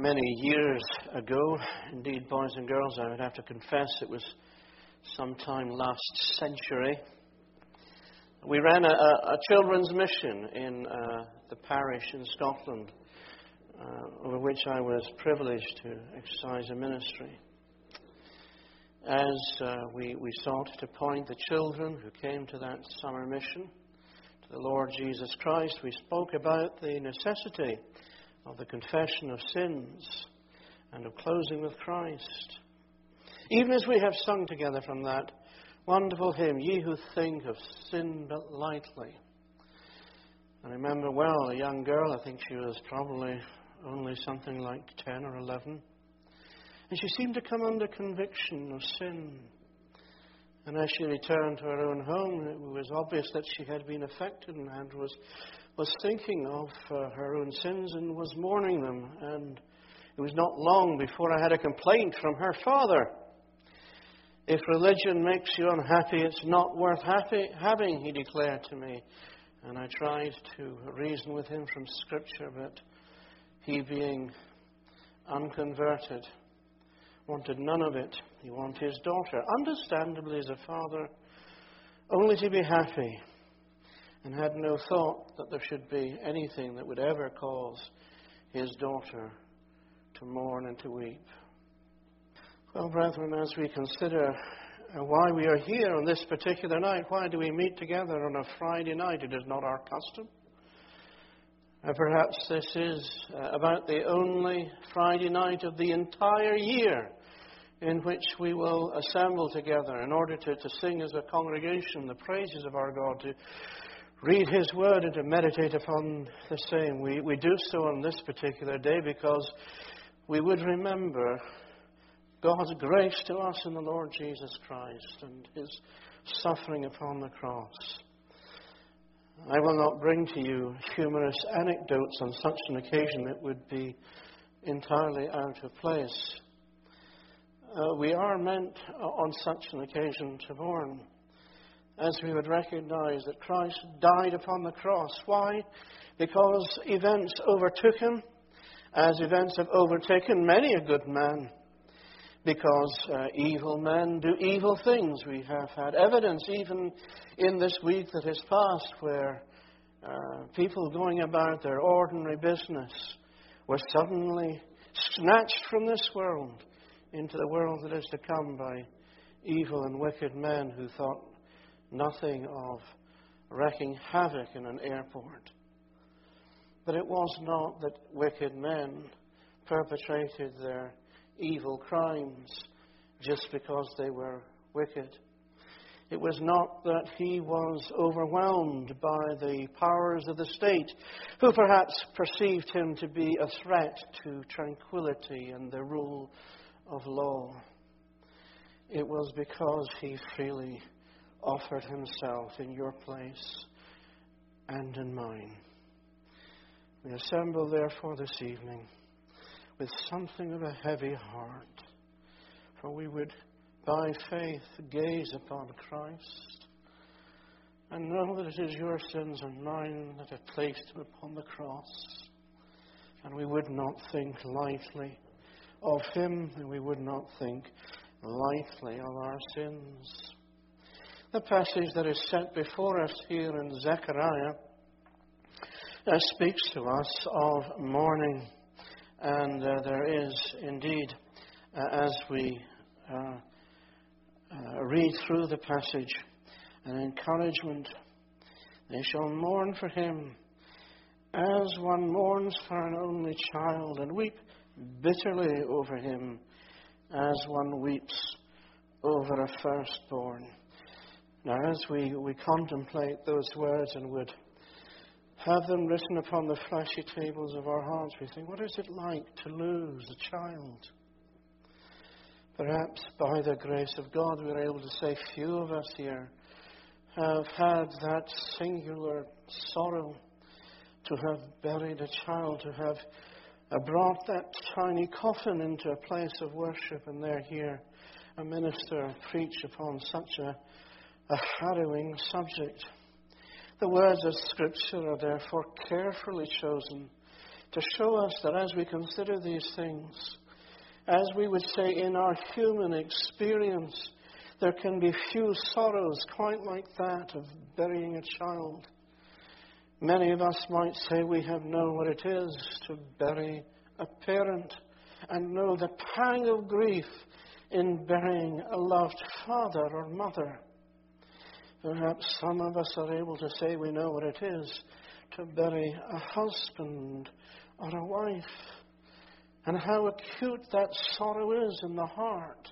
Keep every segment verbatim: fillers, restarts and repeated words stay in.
many years ago, indeed, boys and girls, I would have to confess it was sometime last century, we ran a, a children's mission in uh, the parish in Scotland, uh, over which I was privileged to exercise a ministry. As uh, we, we sought to point the children who came to that summer mission to the Lord Jesus Christ, we spoke about the necessity of the confession of sins and of closing with Christ. Even as we have sung together from that wonderful hymn, Ye Who Think of Sin But Lightly. I remember well a young girl, I think she was probably only something like ten or eleven, and she seemed to come under conviction of sin. And as she returned to her own home, it was obvious that she had been affected and was was thinking of uh, her own sins and was mourning them. And it was not long before I had a complaint from her father. If religion makes you unhappy, it's not worth happy, having, he declared to me. And I tried to reason with him from Scripture, but he, being unconverted, wanted none of it. He wanted his daughter, understandably as a father, only to be happy, and had no thought that there should be anything that would ever cause his daughter to mourn and to weep. Well, brethren, as we consider why we are here on this particular night, why do we meet together on a Friday night? It is not our custom. Uh, perhaps this is uh, about the only Friday night of the entire year in which we will assemble together in order to, to sing as a congregation the praises of our God, to read His Word and to meditate upon the same. We, we do so on this particular day because we would remember God's grace to us in the Lord Jesus Christ and His suffering upon the cross. I will not bring to you humorous anecdotes on such an occasion that would be entirely out of place. Uh, we are meant uh, on such an occasion to mourn, as we would recognize that Christ died upon the cross. Why? Because events overtook Him, as events have overtaken many a good man. Because uh, evil men do evil things. We have had evidence even in this week that has passed where uh, people going about their ordinary business were suddenly snatched from this world into the world that is to come by evil and wicked men who thought nothing of wreaking havoc in an airport. But it was not that wicked men perpetrated their evil crimes just because they were wicked. It was not that he was overwhelmed by the powers of the state, who perhaps perceived him to be a threat to tranquility and the rule of law. It was because he freely offered himself in your place and in mine. We assemble therefore this evening with something of a heavy heart, for we would by faith gaze upon Christ and know that it is your sins and mine that have placed Him upon the cross. And we would not think lightly of Him, and we would not think lightly of our sins. The passage that is set before us here in Zechariah uh, speaks to us of mourning. And uh, there is indeed, uh, as we uh, uh, read through the passage, an encouragement. They shall mourn for him as one mourns for an only child, and weep bitterly over him as one weeps over a firstborn. Now, as we, we contemplate those words and would have them written upon the fleshy tables of our hearts, we think, what is it like to lose a child? Perhaps by the grace of God, we're able to say few of us here have had that singular sorrow to have buried a child, to have uh, brought that tiny coffin into a place of worship and there hear a minister preach upon such a, a harrowing subject. The words of Scripture are therefore carefully chosen to show us that as we consider these things, as we would say in our human experience, there can be few sorrows quite like that of burying a child. Many of us might say we have known what it is to bury a parent and know the pang of grief in burying a loved father or mother. Perhaps some of us are able to say we know what it is to bury a husband or a wife, and how acute that sorrow is in the heart.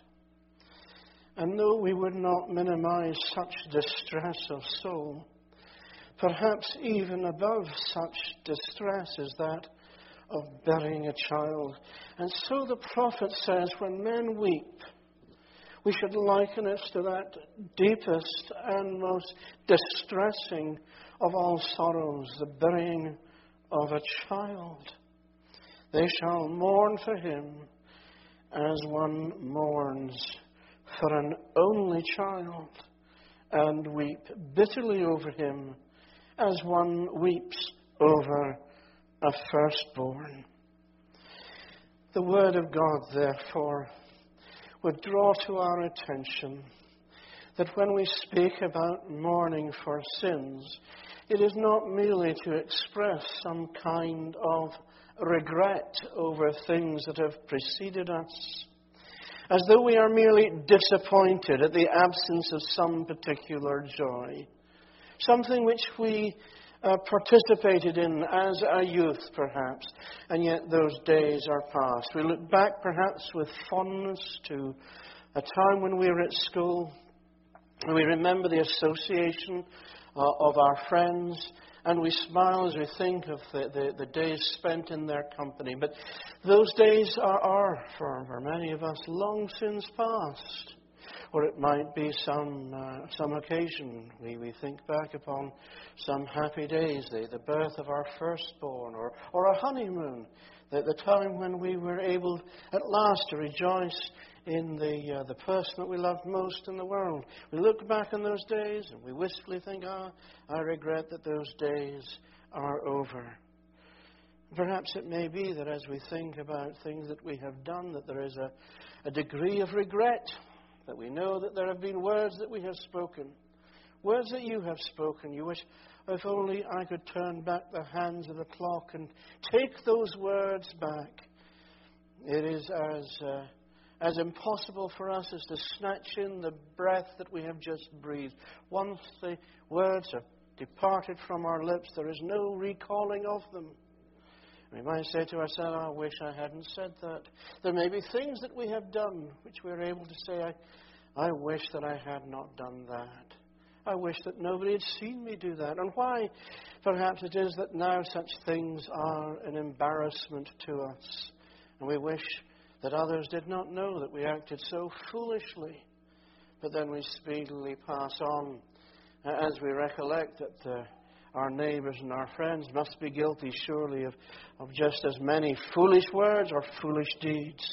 And though we would not minimize such distress of soul, perhaps even above such distress is that of burying a child. And so the prophet says, when men weep, we should liken it to that deepest and most distressing of all sorrows, the burying of a child. They shall mourn for him as one mourns for an only child, and weep bitterly over him as one weeps over a firstborn. The Word of God, therefore, would draw to our attention that when we speak about mourning for sins, it is not merely to express some kind of regret over things that have preceded us, as though we are merely disappointed at the absence of some particular joy, something which we uh, participated in as a youth, perhaps, and yet those days are past. We look back, perhaps, with fondness to a time when we were at school, and we remember the association uh, of our friends, and we smile as we think of the, the, the days spent in their company. But those days are, are for, for many of us, long since past. Or it might be some uh, some occasion. We, we think back upon some happy days, the, the birth of our firstborn, or, or a honeymoon, the, the time when we were able at last to rejoice in the uh, the person that we loved most in the world. We look back on those days and we wistfully think, ah, I regret that those days are over. Perhaps it may be that as we think about things that we have done, that there is a, a degree of regret, that we know that there have been words that we have spoken, words that you have spoken. You wish, if only I could turn back the hands of the clock and take those words back. It is as uh, as impossible for us as to snatch in the breath that we have just breathed. Once the words have departed from our lips, there is no recalling of them. We might say to ourselves, I wish I hadn't said that. There may be things that we have done which we're able to say, I, I wish that I had not done that. I wish that nobody had seen me do that. And why? Perhaps it is that now such things are an embarrassment to us. And we wish that others did not know that we acted so foolishly. But then we speedily pass on as we recollect that uh, our neighbours and our friends must be guilty, surely, of, of just as many foolish words or foolish deeds.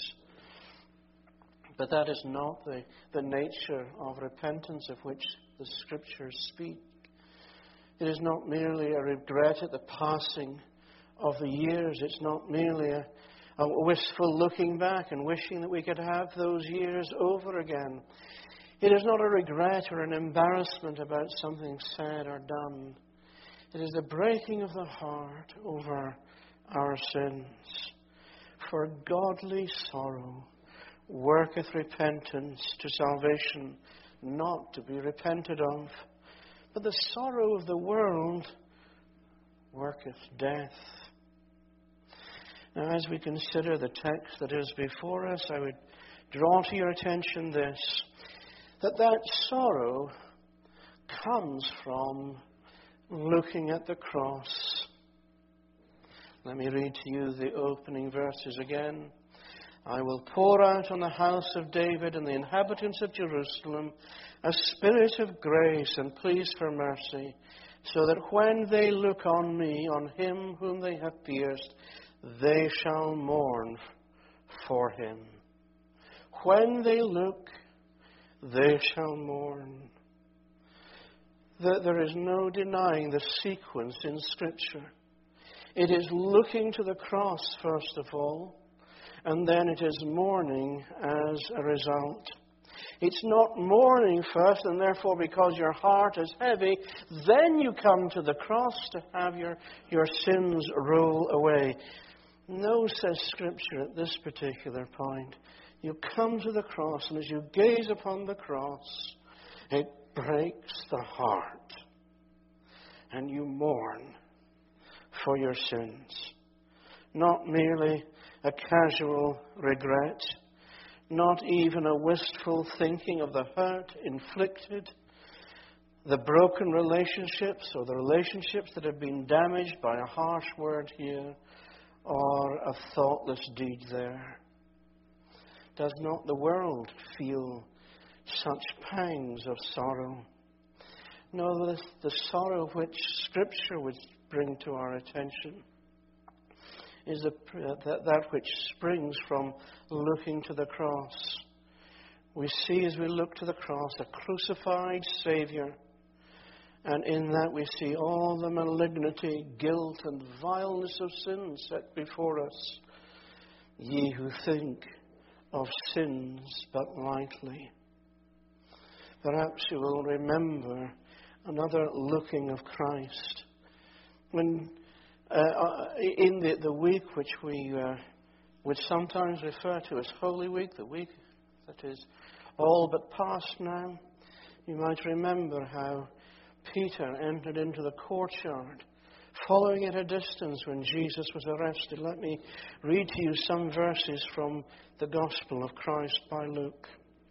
But that is not the, the nature of repentance of which the Scriptures speak. It is not merely a regret at the passing of the years. It's not merely a, a wistful looking back and wishing that we could have those years over again. It is not a regret or an embarrassment about something said or done. It is the breaking of the heart over our sins. For godly sorrow worketh repentance to salvation, not to be repented of. But the sorrow of the world worketh death. Now, as we consider the text that is before us, I would draw to your attention this, that that sorrow comes from looking at the cross. Let me read to you the opening verses again. I will pour out on the house of David and the inhabitants of Jerusalem a spirit of grace and pleas for mercy, so that when they look on me, on him whom they have pierced, they shall mourn for him. When they look, they shall mourn. There is no denying the sequence in Scripture. It is looking to the cross, first of all, and then it is mourning as a result. It's not mourning first, and therefore because your heart is heavy, then you come to the cross to have your, your sins roll away. No, says Scripture at this particular point. You come to the cross, and as you gaze upon the cross, it breaks the heart, and you mourn for your sins. Not merely a casual regret, not even a wistful thinking of the hurt inflicted, the broken relationships or the relationships that have been damaged by a harsh word here or a thoughtless deed there. Does not the world feel such pangs of sorrow? No, the, the sorrow which Scripture would bring to our attention is the, that, that which springs from looking to the cross. We see as we look to the cross a crucified Saviour, and in that we see all the malignity, guilt, and vileness of sin set before us. Ye who think of sins but lightly. Perhaps you will remember another looking of Christ. When uh, in the, the week which we uh, would sometimes refer to as Holy Week, the week that is all but past now, you might remember how Peter entered into the courtyard, following at a distance when Jesus was arrested. Let me read to you some verses from the Gospel of Christ by Luke.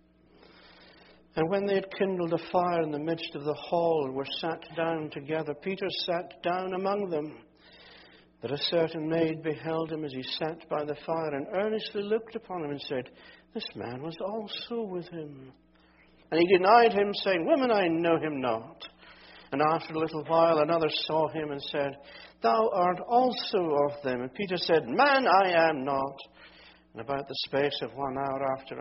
And when they had kindled a fire in the midst of the hall and were sat down together, Peter sat down among them. But a certain maid beheld him as he sat by the fire and earnestly looked upon him and said, This man was also with him. And he denied him, saying, Woman, I know him not. And after a little while another saw him and said, Thou art also of them. And Peter said, Man, I am not. And about the space of one hour after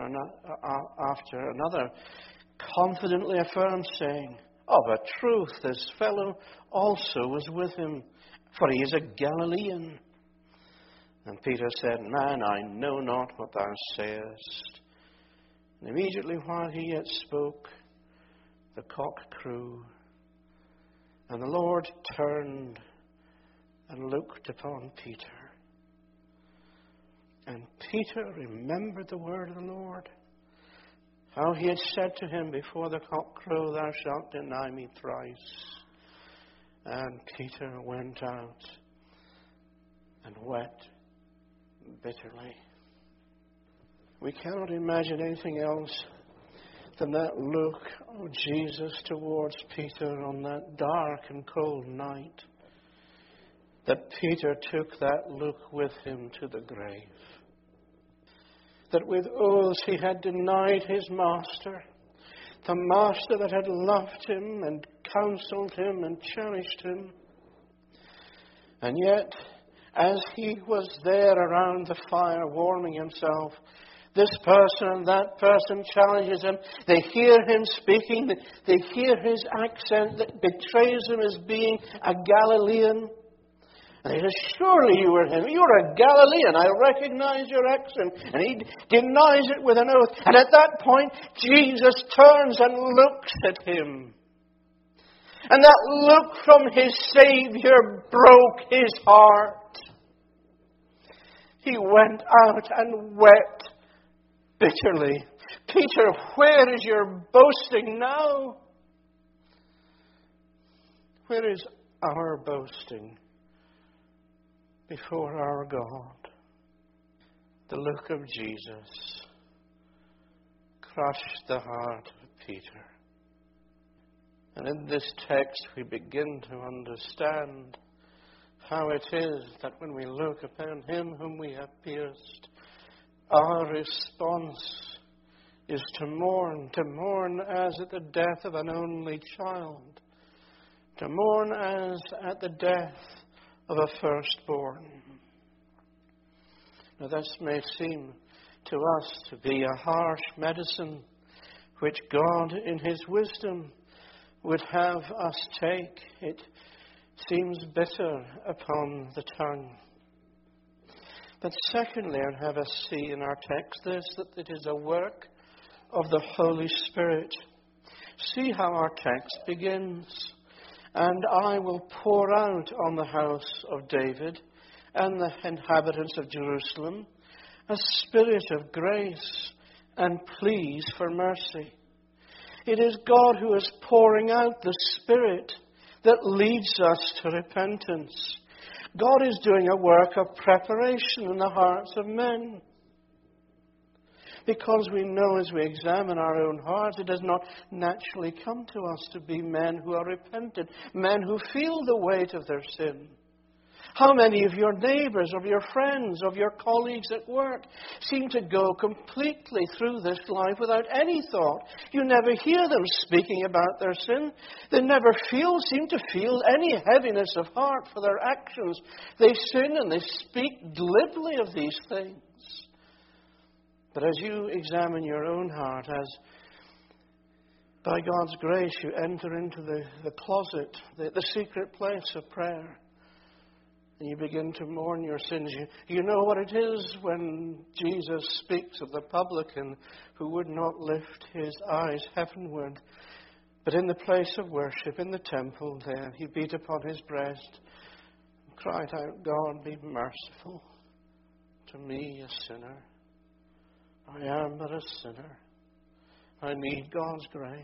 another, confidently affirmed, saying, Of a truth, this fellow also was with him, for he is a Galilean. And Peter said, Man, I know not what thou sayest. And immediately while he yet spoke, the cock crew. And the Lord turned and looked upon Peter. And Peter remembered the word of the Lord, how he had said to him, Before the cock crow, thou shalt deny me thrice. And Peter went out and wept bitterly. We cannot imagine anything else than that look of Jesus towards Peter on that dark and cold night, that Peter took that look with him to the grave. That with oaths he had denied his master, the master that had loved him and counseled him and cherished him. And yet, as he was there around the fire warming himself, this person and that person challenges him. They hear him speaking. They hear his accent that betrays him as being a Galilean. And he says, Surely you were him. You're a Galilean. I recognize your accent. And he denies it with an oath. And at that point, Jesus turns and looks at him. And that look from his Savior broke his heart. He went out and wept bitterly. Peter, where is your boasting now? Where is our boasting before our God? The look of Jesus crushed the heart of Peter. And in this text we begin to understand how it is that when we look upon him whom we have pierced, our response is to mourn, to mourn as at the death of an only child, to mourn as at the death of a firstborn. Now this may seem to us to be a harsh medicine which God in his wisdom would have us take. It seems bitter upon the tongue. But secondly, I'd have us see in our text this, that it is a work of the Holy Spirit. See how our text begins. And I will pour out on the house of David and the inhabitants of Jerusalem a spirit of grace and pleas for mercy. It is God who is pouring out the Spirit that leads us to repentance. God is doing a work of preparation in the hearts of men. Because we know as we examine our own hearts, it does not naturally come to us to be men who are repentant, men who feel the weight of their sin. How many of your neighbors, of your friends, of your colleagues at work seem to go completely through this life without any thought? You never hear them speaking about their sin. They never feel, seem to feel any heaviness of heart for their actions. They sin and they speak glibly of these things. But as you examine your own heart, as by God's grace you enter into the, the closet, the, the secret place of prayer, and you begin to mourn your sins. You, you know what it is when Jesus speaks of the publican who would not lift his eyes heavenward, but in the place of worship, in the temple there, he beat upon his breast and cried out, God, be merciful to me, a sinner. I am but a sinner. I need God's grace.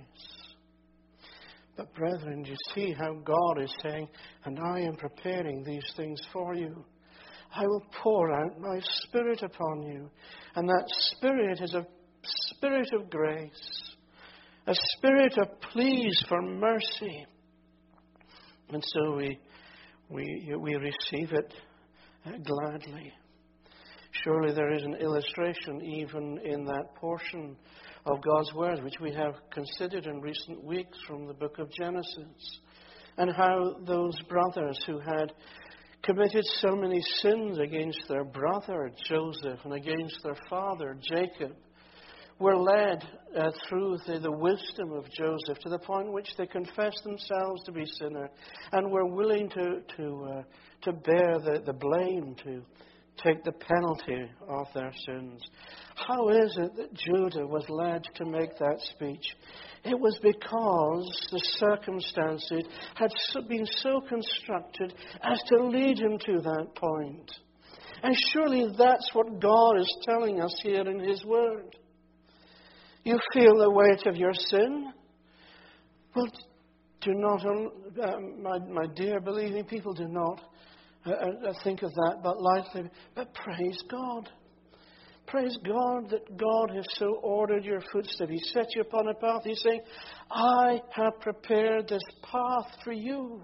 But brethren, do you see how God is saying, and I am preparing these things for you. I will pour out my Spirit upon you. And that Spirit is a Spirit of grace, a Spirit of pleas for mercy. And so we, we, we receive it gladly. Surely there is an illustration even in that portion of God's Word, which we have considered in recent weeks from the book of Genesis, and how those brothers who had committed so many sins against their brother Joseph and against their father Jacob were led uh, through the, the wisdom of Joseph to the point in which they confessed themselves to be sinners and were willing to, to, uh, to bear the, the blame, to take the penalty of their sins. How is it that Judah was led to make that speech? It was because the circumstances had been so constructed as to lead him to that point. And surely that's what God is telling us here in His Word. You feel the weight of your sin? Well, do not, uh, my, my dear believing people, do not Uh, think of that but lightly. But praise God. Praise God that God has so ordered your footsteps. He set you upon a path. He's saying, I have prepared this path for you,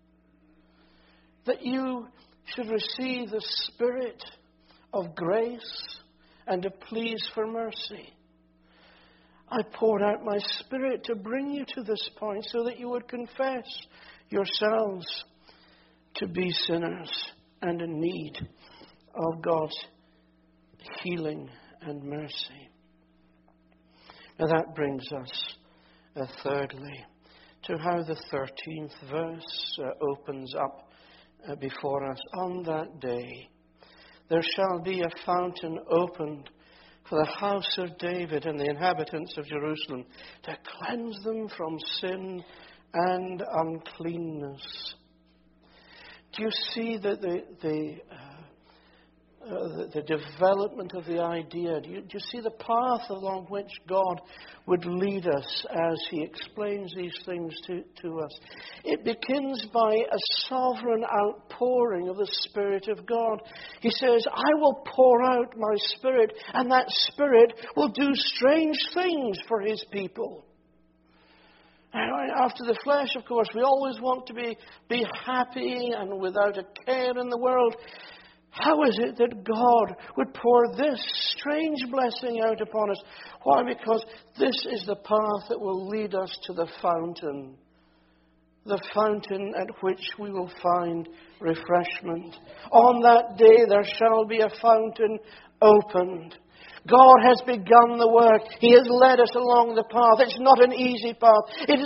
that you should receive the Spirit of grace and of pleas for mercy. I poured out my Spirit to bring you to this point so that you would confess yourselves to be sinners and in need of God's healing and mercy. Now that brings us, uh, thirdly, to how the thirteenth verse uh, opens up uh, before us. On that day there shall be a fountain opened for the house of David and the inhabitants of Jerusalem, to cleanse them from sin and uncleanness. Do you see the the the, uh, uh, the, the development of the idea? Do you, do you see the path along which God would lead us as He explains these things to, to us? It begins by a sovereign outpouring of the Spirit of God. He says, I will pour out my Spirit, and that Spirit will do strange things for His people. After the flesh, of course, we always want to be, be happy and without a care in the world. How is it that God would pour this strange blessing out upon us? Why? Because this is the path that will lead us to the fountain. The fountain at which we will find refreshment. On that day there shall be a fountain opened. God has begun the work. He has led us along the path. It's not an easy path. It is a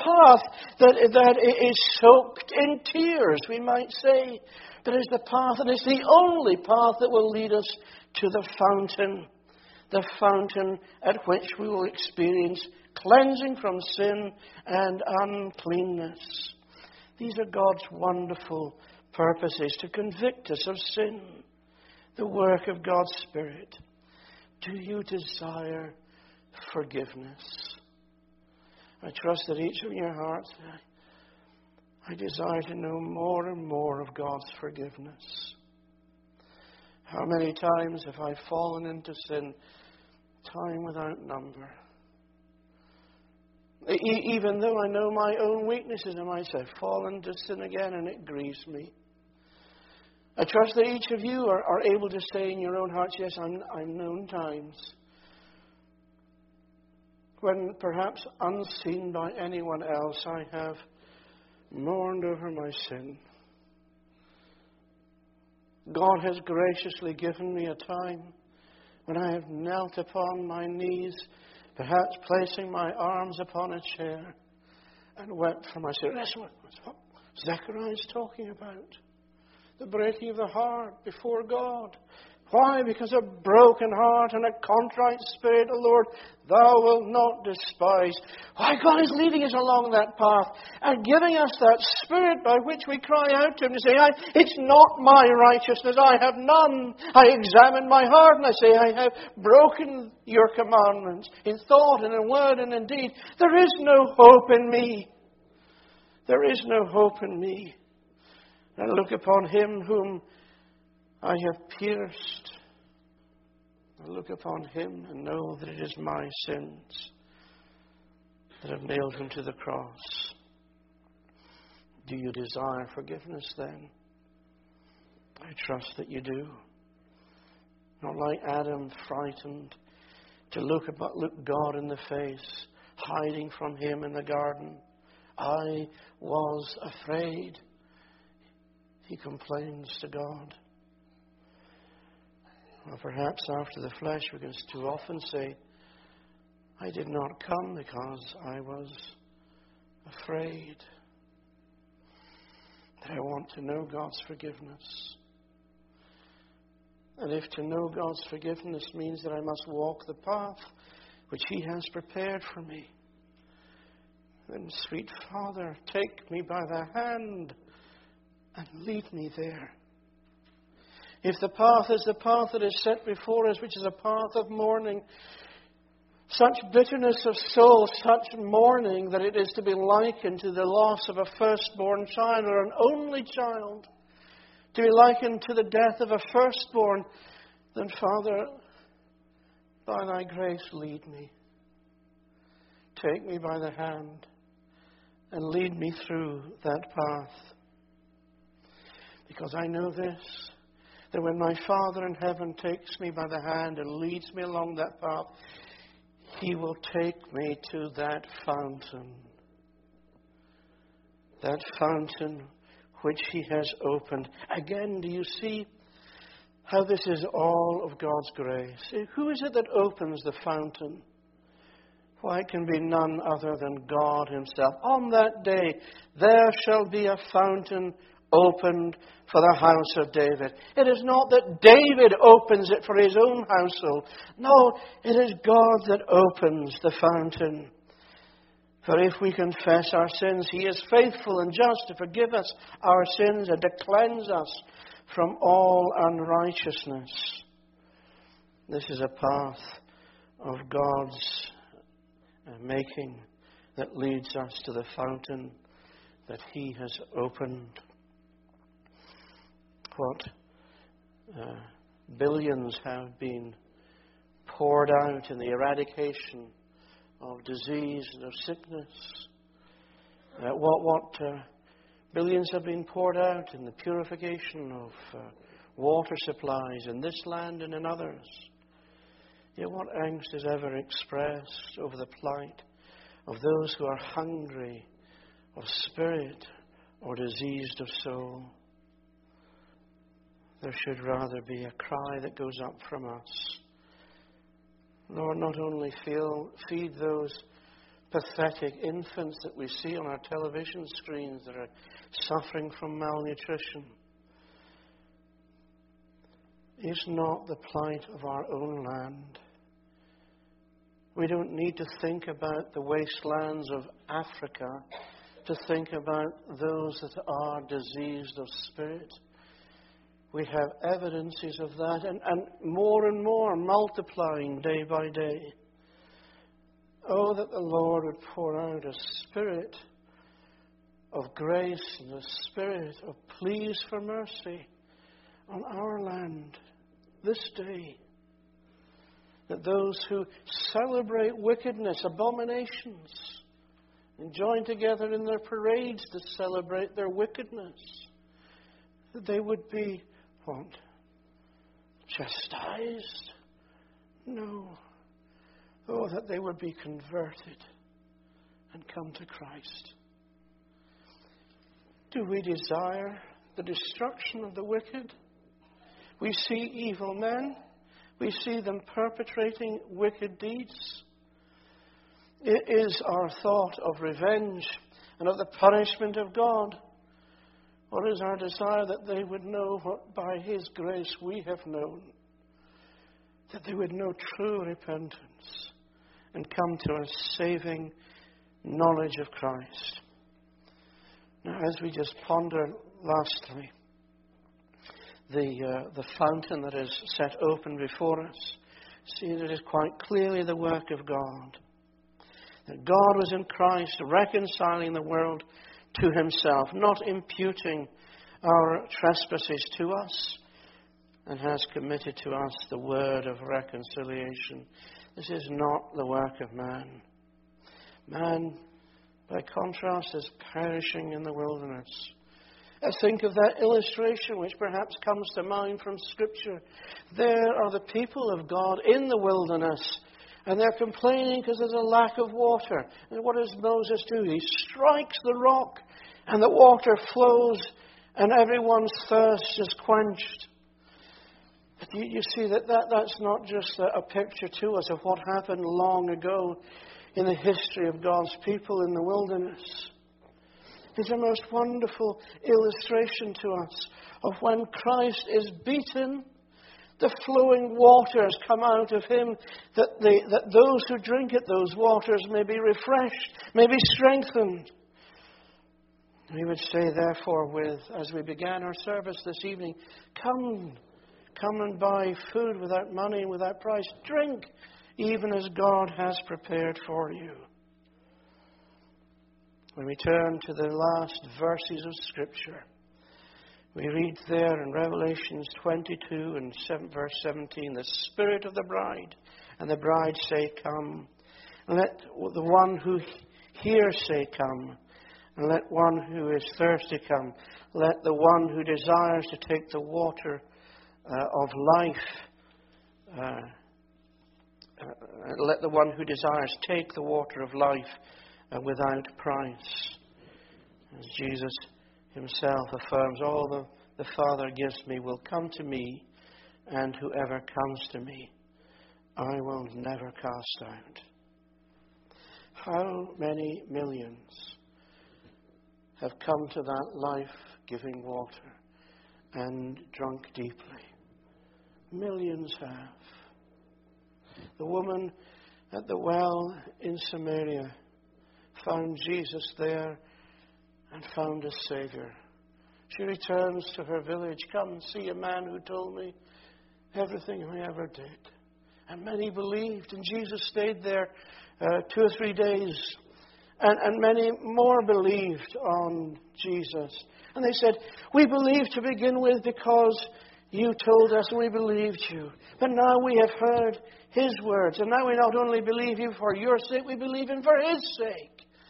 path that, that is soaked in tears, we might say. But it's the path, and it's the only path that will lead us to the fountain. The fountain at which we will experience cleansing from sin and uncleanness. These are God's wonderful purposes, to convict us of sin, the work of God's Spirit. Do you desire forgiveness? I trust that each of your hearts, I desire to know more and more of God's forgiveness. How many times have I fallen into sin? Time without number. E- even though I know my own weaknesses, I might say, I've fallen into sin again and it grieves me. I trust that each of you are, are able to say in your own hearts, yes, I'm, I've known times when perhaps unseen by anyone else, I have mourned over my sin. God has graciously given me a time when I have knelt upon my knees, perhaps placing my arms upon a chair, and wept for my sin. That's what, that's what Zechariah is talking about. The breaking of the heart before God. Why? Because a broken heart and a contrite spirit, O Lord, thou wilt not despise. Why? God is leading us along that path and giving us that spirit by which we cry out to Him to say, I, it's not my righteousness, I have none. I examine my heart and I say, I have broken your commandments in thought and in word and in deed. There is no hope in me. There is no hope in me. And I look upon Him whom I have pierced. I look upon Him and know that it is my sins that have nailed Him to the cross. Do you desire forgiveness then? I trust that you do. Not like Adam, frightened to look about, look God in the face, hiding from Him in the garden. I was afraid. He complains to God. Or perhaps after the flesh we can too often say, I did not come because I was afraid. That I want to know God's forgiveness. And if to know God's forgiveness means that I must walk the path which He has prepared for me, then, sweet Father, take me by the hand and lead me there. If the path is the path that is set before us, which is a path of mourning, such bitterness of soul, such mourning that it is to be likened to the loss of a firstborn child or an only child, to be likened to the death of a firstborn, then, Father, by Thy grace, lead me. Take me by the hand and lead me through that path. Because I know this, that when my Father in heaven takes me by the hand and leads me along that path, He will take me to that fountain. That fountain which He has opened. Again, do you see how this is all of God's grace? Who is it that opens the fountain? Why, it can be none other than God Himself. On that day, there shall be a fountain opened for the house of David. It is not that David opens it for his own household. No, it is God that opens the fountain. For if we confess our sins, He is faithful and just to forgive us our sins and to cleanse us from all unrighteousness. This is a path of God's making that leads us to the fountain that He has opened. What uh, billions have been poured out in the eradication of disease and of sickness. Uh, what what uh, billions have been poured out in the purification of uh, water supplies in this land and in others. Yet what angst is ever expressed over the plight of those who are hungry of spirit or diseased of soul? There should rather be a cry that goes up from us. Lord, not only feel, feed those pathetic infants that we see on our television screens that are suffering from malnutrition is not the plight of our own land. We don't need to think about the wastelands of Africa to think about those that are diseased of spirit. We have evidences of that, and, and more and more multiplying day by day. Oh, that the Lord would pour out a spirit of grace and a spirit of pleas for mercy on our land this day. That those who celebrate wickedness, abominations, and join together in their parades to celebrate their wickedness, that they would be, what? Chastised? No. Oh, that they would be converted and come to Christ. Do we desire the destruction of the wicked? We see evil men. We see them perpetrating wicked deeds. It is our thought of revenge and of the punishment of God. Or is our desire that they would know what by His grace we have known? That they would know true repentance and come to a saving knowledge of Christ. Now, as we just ponder lastly, the uh, the fountain that is set open before us, see that it is quite clearly the work of God. That God was in Christ reconciling the world to Himself, not imputing our trespasses to us, and has committed to us the word of reconciliation. This is not the work of man. Man, by contrast, is perishing in the wilderness. I think of that illustration which perhaps comes to mind from Scripture. There are the people of God in the wilderness, and they're complaining because there's a lack of water. And what does Moses do? He strikes the rock, and the water flows, and everyone's thirst is quenched. But you, you see that, that that's not just a, a picture to us of what happened long ago in the history of God's people in the wilderness. It's a most wonderful illustration to us of when Christ is beaten, the flowing waters come out of Him, that, they, that those who drink at those waters may be refreshed, may be strengthened. We would say, therefore, with as we began our service this evening, come, come and buy food without money and without price. Drink, even as God has prepared for you. When we turn to the last verses of Scripture, we read there in Revelations twenty-two and verse seventeen, the Spirit of the bride and the bride say, come. And let the one who hears say, come. And let one who is thirsty come. Let the one who desires to take the water uh, of life, uh, uh, let the one who desires take the water of life uh, without price. As Jesus Himself affirms, all the, the Father gives me will come to me, and whoever comes to me, I will never cast out. How many millions have come to that life-giving water and drunk deeply? Millions have. The woman at the well in Samaria found Jesus there and found a Savior. She returns to her village. Come and see a man who told me everything I ever did. And many believed, and Jesus stayed there uh, two or three days. And, and many more believed on Jesus. And they said, we believed to begin with because you told us and we believed you. But now we have heard His words. And now we not only believe you for your sake, we believe Him for His sake.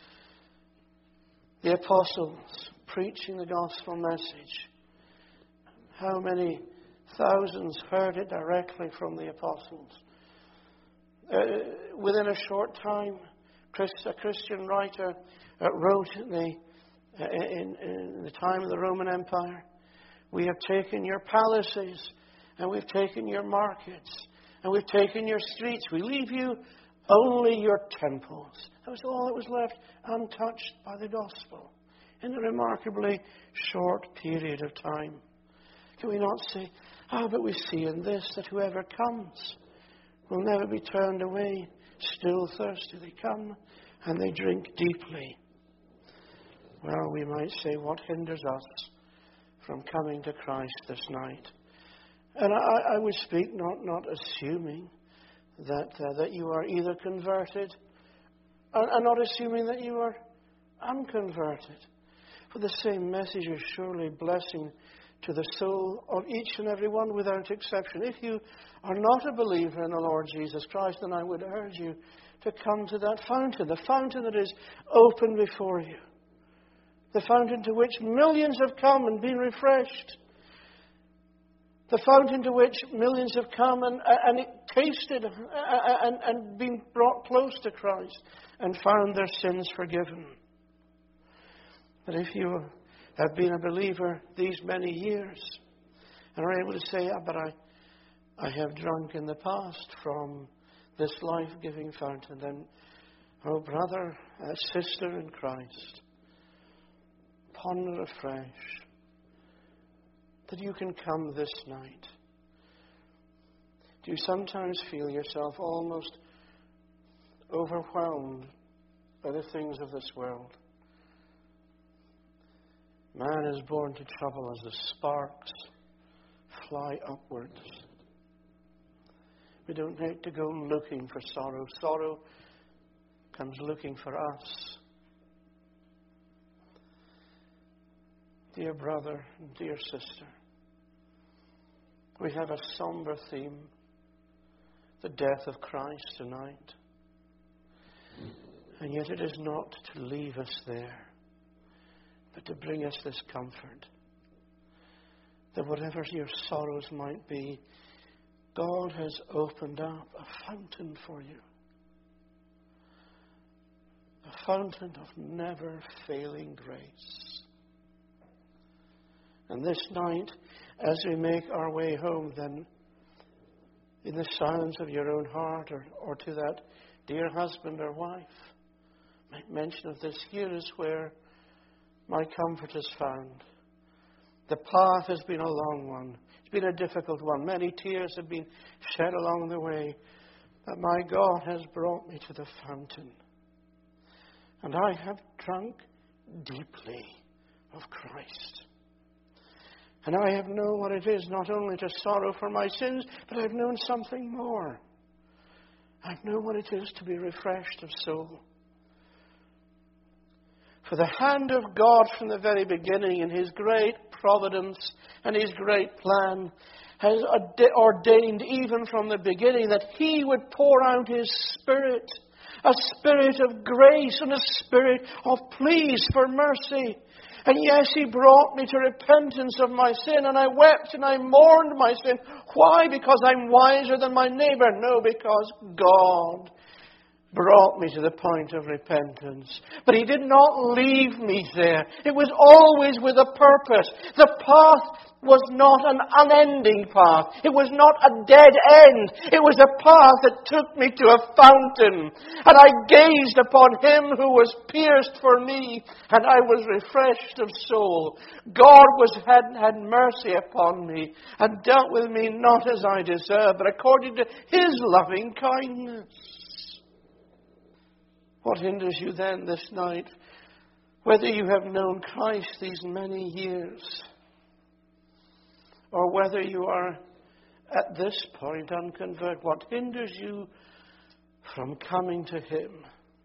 The apostles preaching the gospel message. How many thousands heard it directly from the apostles? Uh, within a short time, a Christian writer uh, wrote in the, uh, in, in the time of the Roman Empire, we have taken your palaces and we've taken your markets and we've taken your streets. We leave you Only your temples. That was all that was left untouched by the gospel in a remarkably short period of time. Can we not say, ah, but we see in this that whoever comes will never be turned away. Still thirsty they come, and they drink deeply. Well, we might say, what hinders us from coming to Christ this night? And I, I would speak not, not assuming that uh, that you are either converted, and, and not assuming that you are unconverted. For the same message is surely blessing to the soul of each and every one without exception. If you are not a believer in the Lord Jesus Christ, then I would urge you to come to that fountain, the fountain that is open before you, the fountain to which millions have come and been refreshed, the fountain to which millions have come and, and tasted and, and been brought close to Christ and found their sins forgiven. But if you have been a believer these many years and are able to say, ah, but I, I have drunk in the past from this life-giving fountain, then, oh brother, uh, sister in Christ, ponder afresh that you can come this night. Do you sometimes feel yourself almost overwhelmed by the things of this world? Man is born to trouble as the sparks fly upwards. We don't need to go looking for sorrow. Sorrow comes looking for us. Dear brother and dear sister, we have a somber theme, the death of Christ tonight. And yet it is not to leave us there, but to bring us this comfort, that whatever your sorrows might be, God has opened up a fountain for you. A fountain of never-failing grace. And this night, as we make our way home, then, in the silence of your own heart, or, or to that dear husband or wife, make mention of this. Here is where my comfort is found. The path has been a long one. It's been a difficult one. Many tears have been shed along the way. But my God has brought me to the fountain. And I have drunk deeply of Christ. And I have known what it is not only to sorrow for my sins, but I've known something more. I've known what it is to be refreshed of soul. For the hand of God from the very beginning, in His great providence and His great plan, has ordained even from the beginning that He would pour out His Spirit, a Spirit of grace and a Spirit of pleas for mercy. And yes, He brought me to repentance of my sin, and I wept and I mourned my sin. Why? Because I'm wiser than my neighbor? No, because God brought me to the point of repentance. But He did not leave me there. It was always with a purpose. The path was not an unending path. It was not a dead end. It was a path that took me to a fountain. And I gazed upon Him who was pierced for me, and I was refreshed of soul. God was had, had mercy upon me and dealt with me not as I deserved, but according to His loving kindness. What hinders you then this night, whether you have known Christ these many years, or whether you are at this point unconverted, what hinders you from coming to Him?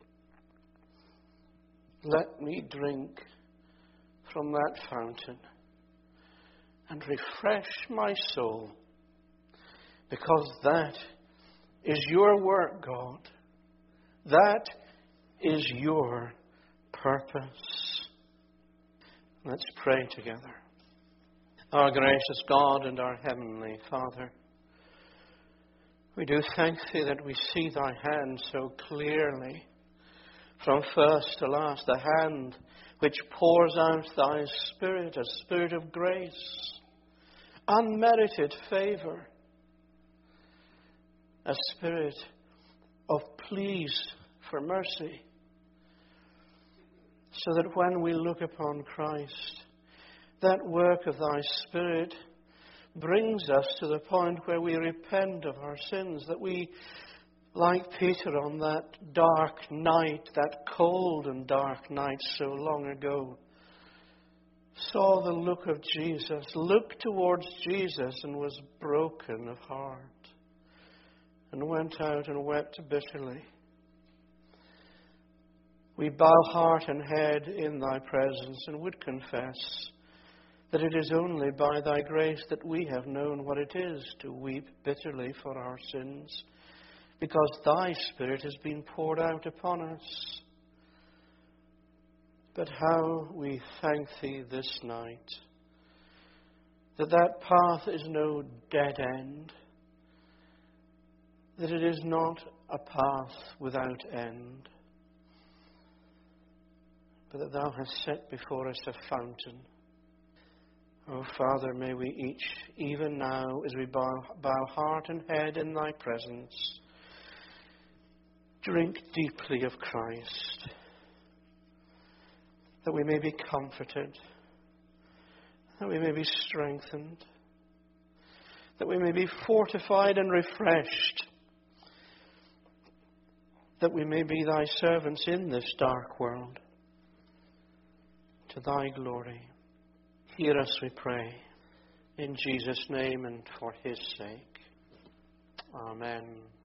Let me drink from that fountain and refresh my soul, because that is your work, God. That is your purpose. Let's pray together. Our gracious God and our heavenly Father, we do thank Thee that we see Thy hand so clearly from first to last, the hand which pours out Thy Spirit, a Spirit of grace, unmerited favor, a Spirit of pleas for mercy, so that when we look upon Christ, that work of thy Spirit brings us to the point where we repent of our sins, that we, like Peter on that dark night, that cold and dark night so long ago, saw the look of Jesus, looked towards Jesus and was broken of heart, and went out and wept bitterly. We bow heart and head in thy presence and would confess that it is only by thy grace that we have known what it is to weep bitterly for our sins, because thy Spirit has been poured out upon us. But how we thank thee this night that that path is no dead end, that it is not a path without end, but that thou hast set before us a fountain. Oh, Father, may we each, even now, as we bow, bow heart and head in thy presence, drink deeply of Christ, that we may be comforted, that we may be strengthened, that we may be fortified and refreshed, that we may be thy servants in this dark world, to thy glory. Hear us, we pray, in Jesus' name and for his sake. Amen.